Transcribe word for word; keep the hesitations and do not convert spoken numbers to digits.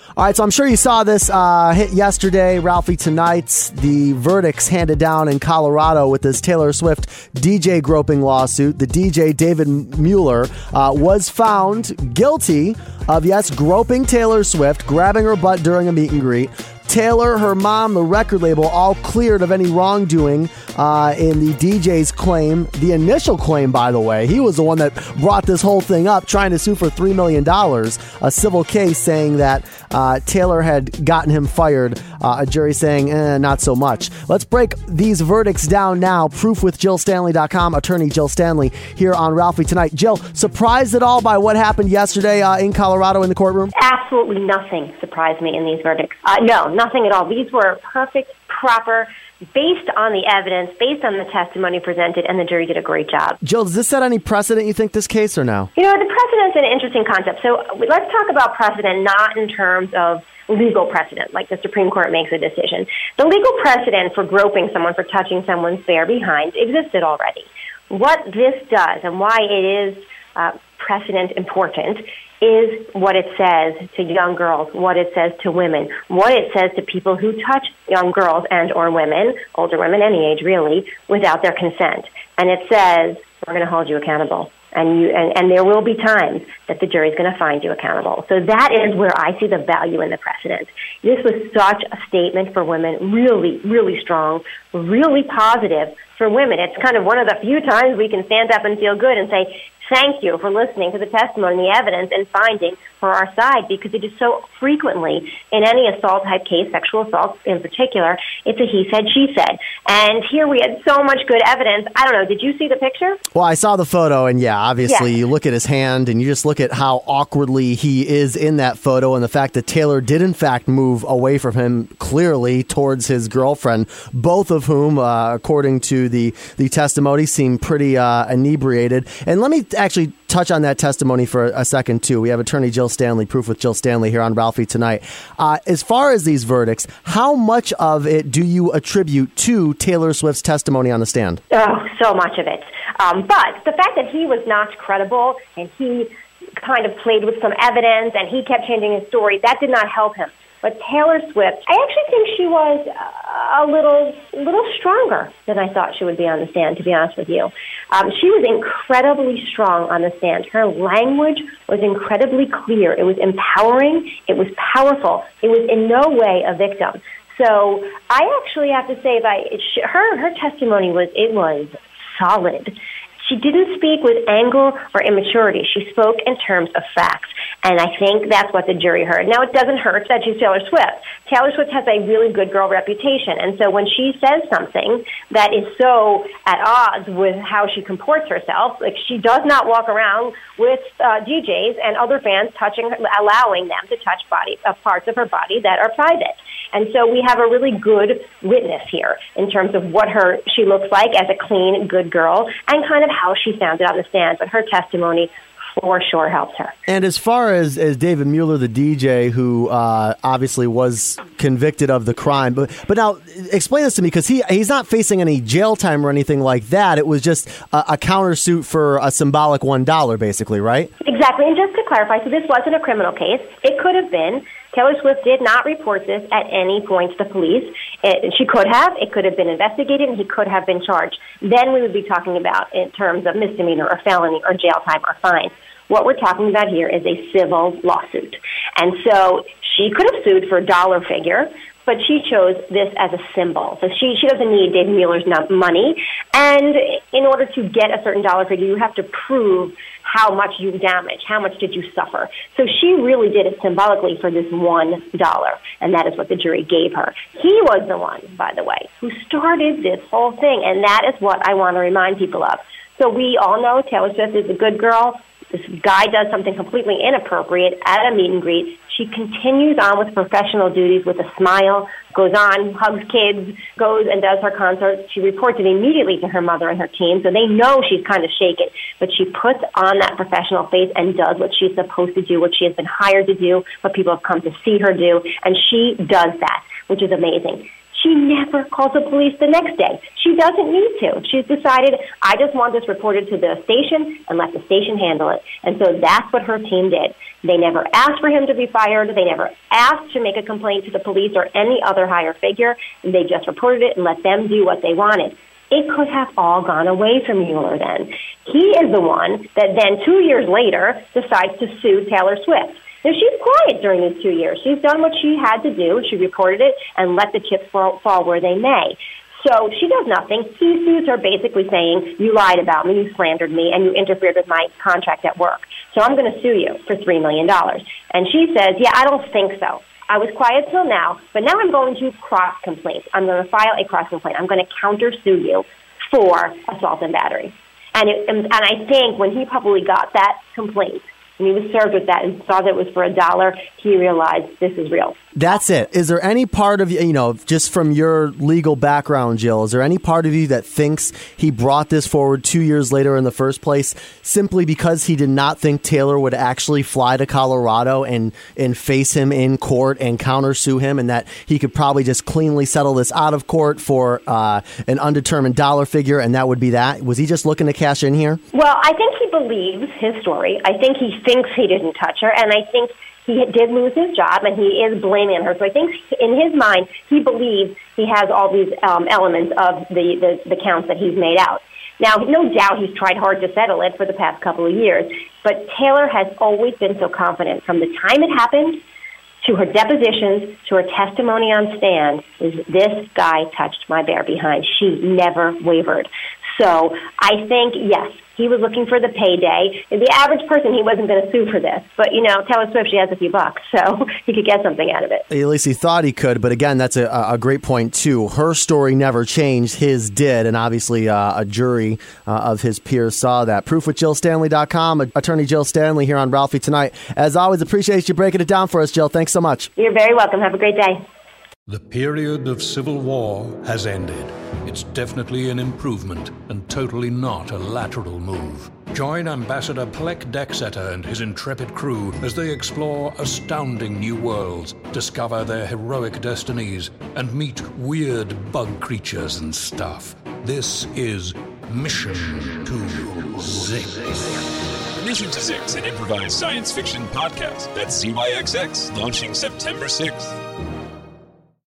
All right, so I'm sure you saw this uh, hit yesterday, Ralphie, tonight. The verdicts handed down in Colorado with this Taylor Swift D J groping lawsuit. The D J, David Mueller, uh, was found guilty of, yes, groping Taylor Swift, grabbing her butt during a meet and greet. Taylor, her mom, the record label, all cleared of any wrongdoing uh, in the D J's claim. The initial claim, by the way, he was the one that brought this whole thing up, trying to sue for three million dollars. A civil case saying that uh, Taylor had gotten him fired. Uh, a jury saying, eh, not so much. Let's break these verdicts down now. Proof with Jill Stanley dot com, attorney Jill Stanley here on Ralphie Tonight. Jill, surprised at all by what happened yesterday uh, in Colorado in the courtroom? Absolutely nothing surprised me in these verdicts. Uh, no, nothing at all. These were perfect, proper, based on the evidence, based on the testimony presented, and the jury did a great job. Jill, does this set any precedent, you think, this case, or no? You know, the precedent's an interesting concept. So let's talk about precedent not in terms of legal precedent, like the Supreme Court makes a decision. The legal precedent for groping someone, for touching someone's bare behind, existed already. What this does, and why it is uh, precedent important, is what it says to young girls, what it says to women, what it says to people who touch young girls and or women, older women, any age really, without their consent. And it says, we're going to hold you accountable. And, you, and, and there will be times that the jury's going to find you accountable. So that is where I see the value in the precedent. This was such a statement for women, really, really strong, really positive for women. It's kind of one of the few times we can stand up and feel good and say, thank you for listening to the testimony, the evidence, and finding for our side, because it is so frequently in any assault-type case, sexual assault in particular, it's a he said, she said. And here we had so much good evidence. I don't know, did you see the picture? Well, I saw the photo, and yeah, obviously yeah. you look at his hand, and you just look at how awkwardly he is in that photo, and the fact that Taylor did, in fact, move away from him clearly towards his girlfriend, both of whom, uh, according to the, the testimony, seem pretty uh, inebriated. And let me actually touch on that testimony for a second, too. We have attorney Jill Stanley, Proof with Jill Stanley, here on Ralphie Tonight. Uh, as far as these verdicts, how much of it do you attribute to Taylor Swift's testimony on the stand? Oh, so much of it. Um, but the fact that he was not credible and he kind of played with some evidence and he kept changing his story, that did not help him. But Taylor Swift, I actually think she was a little little stronger than I thought she would be on the stand, to be honest with you. Um, she was incredibly strong on the stand. Her language was incredibly clear. It was empowering. It was powerful. It was in no way a victim. So I actually have to say that her, her testimony was, it was solid. She didn't speak with anger or immaturity. She spoke in terms of facts. And I think that's what the jury heard. Now, it doesn't hurt that she's Taylor Swift. Taylor Swift has a really good girl reputation. And so when she says something that is so at odds with how she comports herself, like she does not walk around with uh, D Js and other fans touching, allowing them to touch body, uh, parts of her body that are private. And so we have a really good witness here in terms of what her she looks like as a clean, good girl and kind of how she sounded on the stand. But her testimony for sure helped her. And as far as, as David Mueller, the D J, who uh, obviously was convicted of the crime, but but now explain this to me, because he he's not facing any jail time or anything like that. It was just a, a countersuit for a symbolic one dollar, basically, right? Exactly. And just to clarify, so this wasn't a criminal case. It could have been. Taylor Swift did not report this at any point to the police. It, she could have. It could have been investigated, and he could have been charged. Then we would be talking about in terms of misdemeanor or felony or jail time or fine. What we're talking about here is a civil lawsuit. And so she could have sued for a dollar figure, but she chose this as a symbol. So she, she doesn't need David Mueller's money. And in order to get a certain dollar figure, you have to prove how much you damaged, how much did you suffer. So she really did it symbolically for this one dollar, and that is what the jury gave her. He was the one, by the way, who started this whole thing, and that is what I want to remind people of. So we all know Taylor Swift is a good girl. This guy does something completely inappropriate at a meet and greet. She continues on with professional duties with a smile, goes on, hugs kids, goes and does her concert. She reports it immediately to her mother and her team, so they know she's kind of shaken. But she puts on that professional face and does what she's supposed to do, what she has been hired to do, what people have come to see her do, and she does that, which is amazing. She never calls the police the next day. She doesn't need to. She's decided, I just want this reported to the station and let the station handle it. And so that's what her team did. They never asked for him to be fired. They never asked to make a complaint to the police or any other higher figure. They just reported it and let them do what they wanted. It could have all gone away from Mueller then. He is the one that then two years later decides to sue Taylor Swift. Now, she's quiet during these two years. She's done what she had to do. She reported it and let the chips fall, fall where they may. So she does nothing. He sues her basically saying, you lied about me, you slandered me, and you interfered with my contract at work. So I'm going to sue you for three million dollars. And she says, yeah, I don't think so. I was quiet till now, but now I'm going to cross-complaint. I'm going to file a cross-complaint. I'm going to counter-sue you for assault and battery. And, it, and, and I think when he probably got that complaint, and he was served with that and saw that it was for a dollar, he realized this is real. That's it. Is there any part of you, you know, just from your legal background, Jill, is there any part of you that thinks he brought this forward two years later in the first place simply because he did not think Taylor would actually fly to Colorado and, and face him in court and countersue him, and that he could probably just cleanly settle this out of court for uh, an undetermined dollar figure, and that would be that? Was he just looking to cash in here? Well, I think he believes his story. I think he thinks he didn't touch her, and I think he did lose his job, and he is blaming her. So I think in his mind, he believes he has all these um, elements of the, the, the counts that he's made out. Now, no doubt he's tried hard to settle it for the past couple of years, but Taylor has always been so confident from the time it happened to her depositions, to her testimony on stand, is this guy touched my bare behind. She never wavered. So I think, yes, he was looking for the payday. The average person, he wasn't going to sue for this. But, you know, Taylor Swift, she has a few bucks, so he could get something out of it. At least he thought he could. But, again, that's a, a great point, too. Her story never changed. His did. And, obviously, uh, a jury uh, of his peers saw that. proof with jill stanley dot com. Attorney Jill Stanley here on Ralphie Tonight. As always, appreciate you breaking it down for us, Jill. Thanks so much. You're very welcome. Have a great day. The period of civil war has ended. It's definitely an improvement and totally not a lateral move. Join Ambassador Plek Dexeter and his intrepid crew as they explore astounding new worlds, discover their heroic destinies, and meet weird bug creatures and stuff. This is Mission to Zix. Mission to Zix, an improvised science fiction podcast. That's Z Y X X, launching September sixth.